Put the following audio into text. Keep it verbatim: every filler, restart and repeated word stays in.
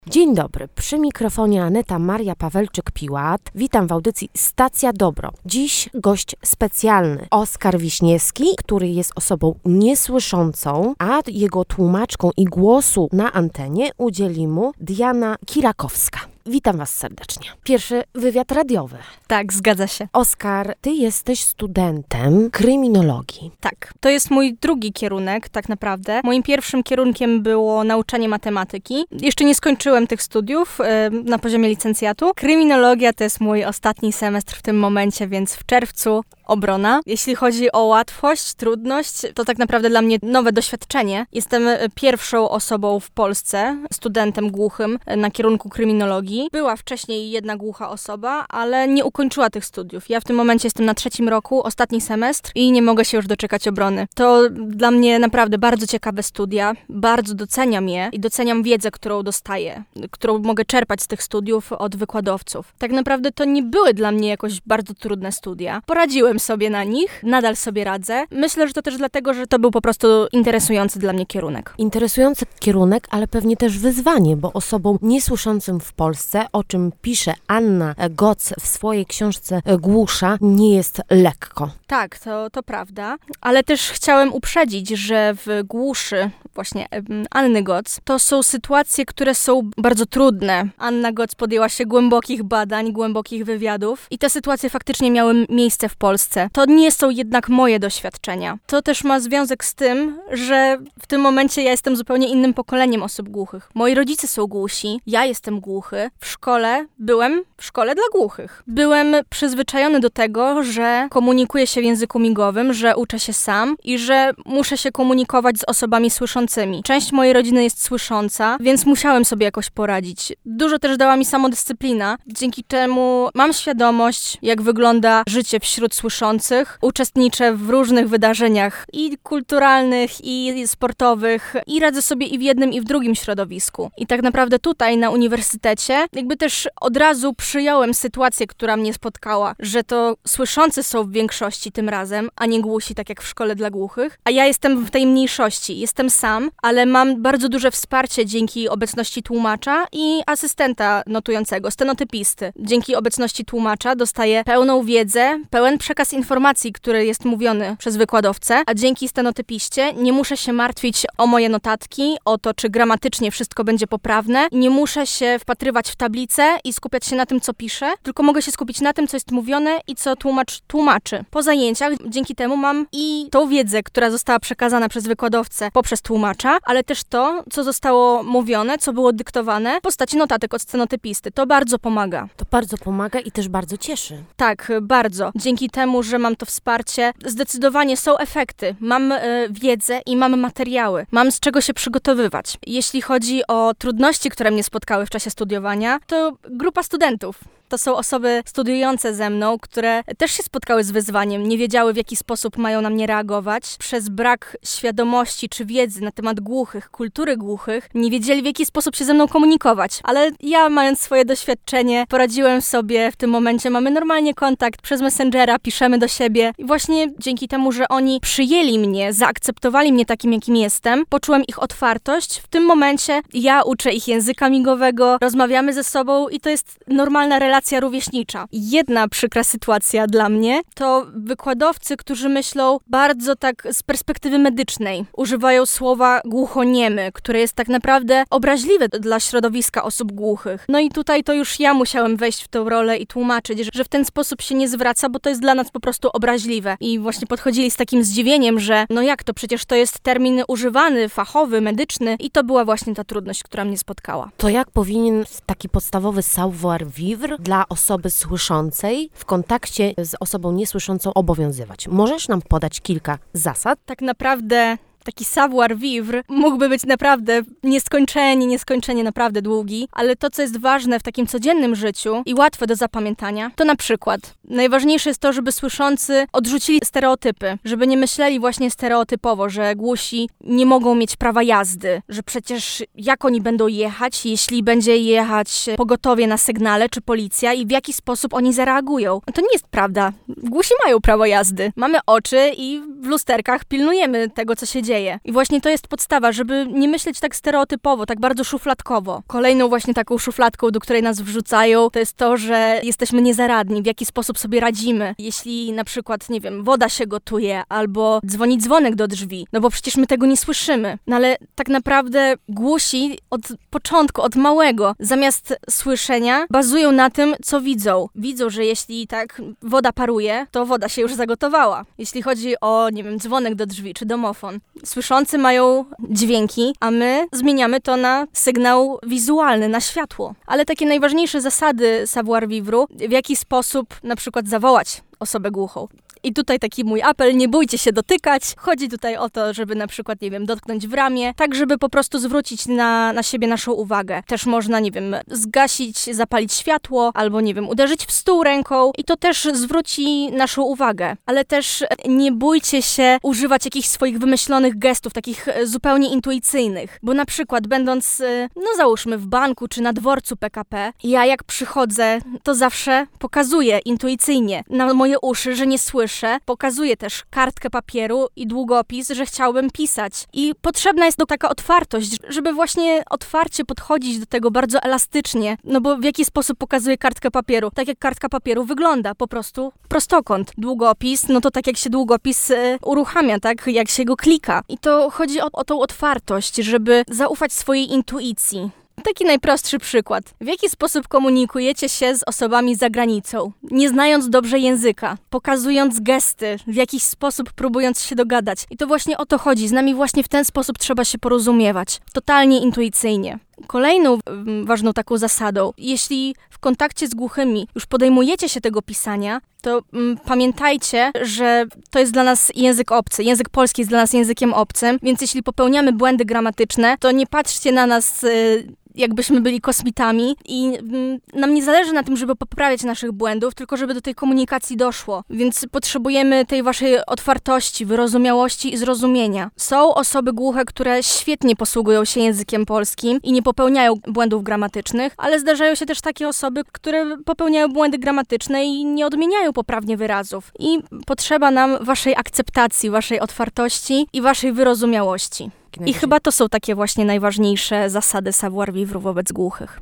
Dzień dobry, przy mikrofonie Aneta Maria Pawelczyk-Piłat. Witam w audycji Stacja Dobro. Dziś gość specjalny, Oskar Wiśniewski, który jest osobą niesłyszącą, a jego tłumaczką i głosu na antenie udzieli mu Diana Kirakowska. Witam Was serdecznie. Pierwszy wywiad radiowy. Tak, zgadza się. Oskar, ty jesteś studentem kryminologii. Tak, to jest mój drugi kierunek tak naprawdę. Moim pierwszym kierunkiem było nauczanie matematyki. Jeszcze nie skończyłem tych studiów e, na poziomie licencjatu. Kryminologia to jest mój ostatni semestr w tym momencie, więc w czerwcu obrona. Jeśli chodzi o łatwość, trudność, to tak naprawdę dla mnie nowe doświadczenie. Jestem pierwszą osobą w Polsce, studentem głuchym na kierunku kryminologii. Była wcześniej jedna głucha osoba, ale nie ukończyła tych studiów. Ja w tym momencie jestem na trzecim roku, ostatni semestr i nie mogę się już doczekać obrony. To dla mnie naprawdę bardzo ciekawe studia, bardzo doceniam je i doceniam wiedzę, którą dostaję, którą mogę czerpać z tych studiów od wykładowców. Tak naprawdę to nie były dla mnie jakoś bardzo trudne studia. Poradziłem sobie na nich, nadal sobie radzę. Myślę, że to też dlatego, że to był po prostu interesujący dla mnie kierunek. Interesujący kierunek, ale pewnie też wyzwanie, bo osobom niesłyszącym w Polsce, o czym pisze Anna Goc w swojej książce Głusza, nie jest lekko. Tak, to, to prawda, ale też chciałem uprzedzić, że w Głuszy, właśnie Anny Goc, to są sytuacje, które są bardzo trudne. Anna Goc podjęła się głębokich badań, głębokich wywiadów i te sytuacje faktycznie miały miejsce w Polsce. To nie są jednak moje doświadczenia. To też ma związek z tym, że w tym momencie ja jestem zupełnie innym pokoleniem osób głuchych. Moi rodzice są głusi, ja jestem głuchy. W szkole byłem w szkole dla głuchych. Byłem przyzwyczajony do tego, że komunikuję się w języku migowym, że uczę się sam i że muszę się komunikować z osobami słyszącymi. Część mojej rodziny jest słysząca, więc musiałem sobie jakoś poradzić. Dużo też dała mi samodyscyplina, dzięki czemu mam świadomość, jak wygląda życie wśród słyszących. Uczestniczę w różnych wydarzeniach i kulturalnych, i sportowych i radzę sobie i w jednym, i w drugim środowisku. I tak naprawdę tutaj na uniwersytecie jakby też od razu przyjąłem sytuację, która mnie spotkała, że to słyszący są w większości tym razem, a nie głusi, tak jak w szkole dla głuchych, a ja jestem w tej mniejszości. Jestem sam, ale mam bardzo duże wsparcie dzięki obecności tłumacza i asystenta notującego, stenotypisty. Dzięki obecności tłumacza dostaję pełną wiedzę, pełen przekaz informacji, który jest mówiony przez wykładowcę, a dzięki stenotypiście nie muszę się martwić o moje notatki, o to, czy gramatycznie wszystko będzie poprawne. Nie muszę się wpatrywać w tablicę i skupiać się na tym, co piszę, tylko mogę się skupić na tym, co jest mówione i co tłumacz tłumaczy. Po zajęciach dzięki temu mam i tą wiedzę, która została przekazana przez wykładowcę poprzez tłumacza, ale też to, co zostało mówione, co było dyktowane w postaci notatek od scenotypisty. To bardzo pomaga. To bardzo pomaga i też bardzo cieszy. Tak, bardzo. Dzięki temu, że mam to wsparcie, zdecydowanie są efekty. Mam y, wiedzę i mam materiały. Mam z czego się przygotowywać. Jeśli chodzi o trudności, które mnie spotkały w czasie studiowania, to grupa studentów. To są osoby studiujące ze mną, które też się spotkały z wyzwaniem, nie wiedziały, w jaki sposób mają na mnie reagować. Przez brak świadomości czy wiedzy na temat głuchych, kultury głuchych, nie wiedzieli, w jaki sposób się ze mną komunikować. Ale ja, mając swoje doświadczenie, poradziłem sobie w tym momencie. Mamy normalnie kontakt przez Messengera, piszemy do siebie. I właśnie dzięki temu, że oni przyjęli mnie, zaakceptowali mnie takim, jakim jestem, poczułem ich otwartość. W tym momencie ja uczę ich języka migowego, rozmawiamy ze sobą i to jest normalna relacja rówieśnicza. Jedna przykra sytuacja dla mnie to wykładowcy, którzy myślą bardzo tak z perspektywy medycznej. Używają słowa głuchoniemy, które jest tak naprawdę obraźliwe dla środowiska osób głuchych. No i tutaj to już ja musiałem wejść w tę rolę i tłumaczyć, że w ten sposób się nie zwraca, bo to jest dla nas po prostu obraźliwe. I właśnie podchodzili z takim zdziwieniem, że no jak to, przecież to jest termin używany, fachowy, medyczny i to była właśnie ta trudność, która mnie spotkała. To jak powinien taki podstawowy savoir-vivre dla osoby słyszącej w kontakcie z osobą niesłyszącą obowiązywać? Możesz nam podać kilka zasad? Tak naprawdę taki savoir-vivre mógłby być naprawdę nieskończenie, nieskończenie naprawdę długi, ale to, co jest ważne w takim codziennym życiu i łatwe do zapamiętania, to na przykład najważniejsze jest to, żeby słyszący odrzucili stereotypy, żeby nie myśleli właśnie stereotypowo, że głusi nie mogą mieć prawa jazdy, że przecież jak oni będą jechać, jeśli będzie jechać pogotowie na sygnale czy policja i w jaki sposób oni zareagują. No to nie jest prawda. Głusi mają prawo jazdy. Mamy oczy i w lusterkach pilnujemy tego, co się dzieje dzieje. I właśnie to jest podstawa, żeby nie myśleć tak stereotypowo, tak bardzo szufladkowo. Kolejną właśnie taką szufladką, do której nas wrzucają, to jest to, że jesteśmy niezaradni, w jaki sposób sobie radzimy. Jeśli na przykład, nie wiem, woda się gotuje, albo dzwoni dzwonek do drzwi, no bo przecież my tego nie słyszymy. No ale tak naprawdę głusi od początku, od małego, zamiast słyszenia, bazują na tym, co widzą. Widzą, że jeśli tak woda paruje, to woda się już zagotowała. Jeśli chodzi o, nie wiem, dzwonek do drzwi, czy domofon. Słyszący mają dźwięki, a my zmieniamy to na sygnał wizualny, na światło. Ale takie najważniejsze zasady savoir-vivre, w jaki sposób na przykład zawołać osobę głuchą. I tutaj taki mój apel, nie bójcie się dotykać. Chodzi tutaj o to, żeby na przykład, nie wiem, dotknąć w ramię, tak żeby po prostu zwrócić na, na siebie naszą uwagę. Też można, nie wiem, zgasić, zapalić światło, albo, nie wiem, uderzyć w stół ręką i to też zwróci naszą uwagę. Ale też nie bójcie się używać jakichś swoich wymyślonych gestów, takich zupełnie intuicyjnych. Bo na przykład będąc, no załóżmy w banku czy na dworcu P K P, ja jak przychodzę, to zawsze pokazuję intuicyjnie na moje uszy, że nie słyszę. Pokazuję też kartkę papieru i długopis, że chciałbym pisać. I potrzebna jest taka otwartość, żeby właśnie otwarcie podchodzić do tego bardzo elastycznie. No bo w jaki sposób pokazuję kartkę papieru? Tak jak kartka papieru wygląda, po prostu prostokąt. Długopis, no to tak jak się długopis y, uruchamia, tak jak się go klika. I to chodzi o, o tą otwartość, żeby zaufać swojej intuicji. Taki najprostszy przykład. W jaki sposób komunikujecie się z osobami za granicą? Nie znając dobrze języka, pokazując gesty, w jakiś sposób próbując się dogadać. I to właśnie o to chodzi. Z nami właśnie w ten sposób trzeba się porozumiewać. Totalnie intuicyjnie. Kolejną mm, ważną taką zasadą, jeśli w kontakcie z głuchymi już podejmujecie się tego pisania, to mm, pamiętajcie, że to jest dla nas język obcy. Język polski jest dla nas językiem obcym, więc jeśli popełniamy błędy gramatyczne, to nie patrzcie na nas y, jakbyśmy byli kosmitami i mm, nam nie zależy na tym, żeby poprawiać naszych błędów, tylko żeby do tej komunikacji doszło. Więc potrzebujemy tej waszej otwartości, wyrozumiałości i zrozumienia. Są osoby głuche, które świetnie posługują się językiem polskim i nie popełniają błędów gramatycznych, ale zdarzają się też takie osoby, które popełniają błędy gramatyczne i nie odmieniają poprawnie wyrazów. I potrzeba nam waszej akceptacji, waszej otwartości i waszej wyrozumiałości. I chyba to są takie właśnie najważniejsze zasady savoir-vivre wobec głuchych.